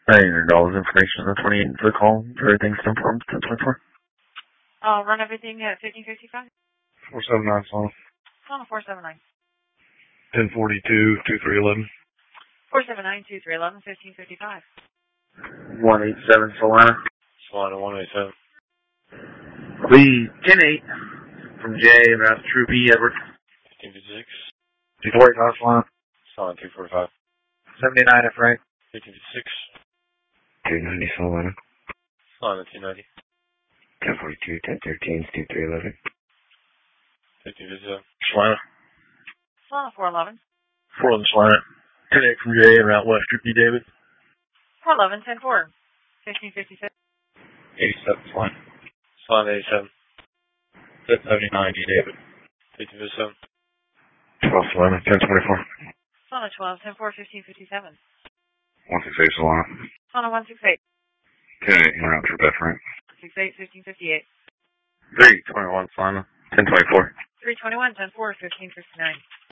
$900 information on the 28th for the call for everything STEM forms 1024. I'll run everything at 1555. 479 Solana. Solana 479. 1042, 2311. 479 2311 1555. 187 Solana. Solana 187. Lee 108 from Jay about True B Edward. 1556. 245 Solana. Solana 245. 79 at Frank. 1556. 290 Solana. Solana 290. 1042, 1013, 2311. 1557. Solana. Solana 411. 411 Solana. 108 from Jay and Route West True B David. 411 104. 1556. 87 Solana. Solana 87. 79 G David. 1557. 12 Solana. 1024. Solana 12 104 1557. 168 Solana. Solana 168. 10 route trip F Frank. 68 1558. 321 Solana. 1024. 321 104 1559.